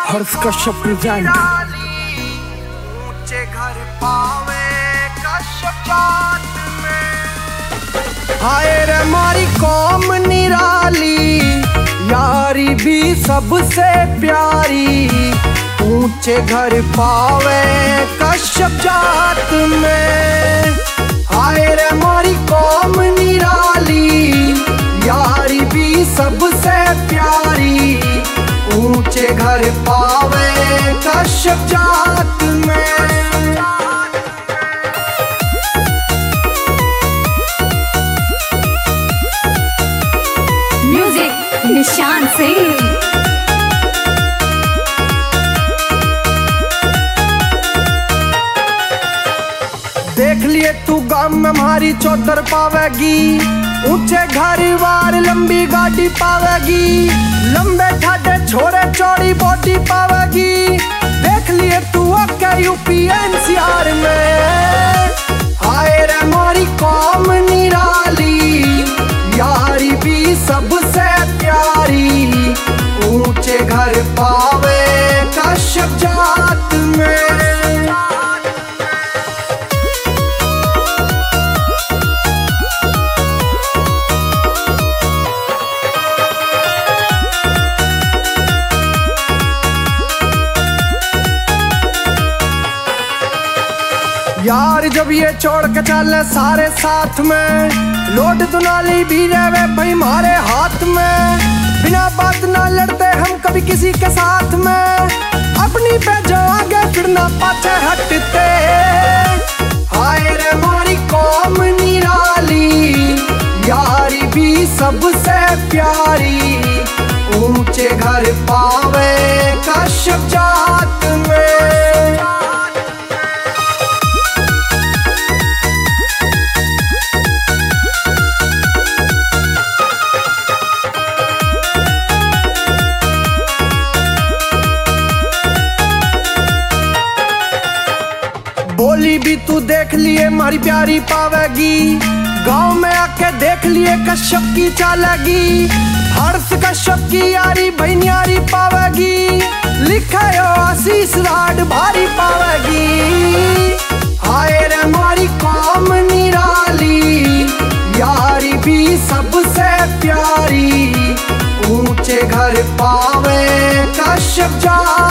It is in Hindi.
हर्ष कश्यप प्रेजेंट। ऊंचे घर पावे कश्यप जात में। हाय रे मारी कौम निराली, यारी भी सबसे प्यारी। ऊंचे घर पावे कश्यप जात में। हाय रे मारी कौम निराली, यारी भी सबसे प्यारी। ऊंचे घर पावे कश्यप जात में। म्यूजिक निशान सिंह। देख लिए तू गांव में हमारी चौधर पावेगी। ऊंचे घर वार लंबी गाड़ी पावेगी। लंबे ठाडे छोरे चौड़ी बॉडी पावेगी। देख लिए तू अक्के यूपी एनसीआर में। हाय रे मारी कौम निराली, यारी भी सबसे प्यारी। ऊंचे घर पावे कश्यप जात में। यार जब ये छोड़ के चले सारे साथ में, लोड दुनाली भी रहे भाई हमारे हाथ में। बिना बात ना लड़ते हम कभी किसी के साथ में। अपनी पे जो आगे फिर ना पाछे हटते। हाय रे मारी कौम निराली, यारी भी सबसे प्यारी। ऊंचे घर पावे कश्यप जात में। बोली भी तू देख लिए मारी प्यारी पावेगी। गांव में आके देख लिए कश्यप की चालेगी। हर्ष कश्यप की यारी भैनियारी पावेगी। लिखा यो आशीष राड भारी पावेगी। हाय रे मारी कौम निराली, यारी भी सबसे प्यारी। ऊंचे घर पावे कश्यप जा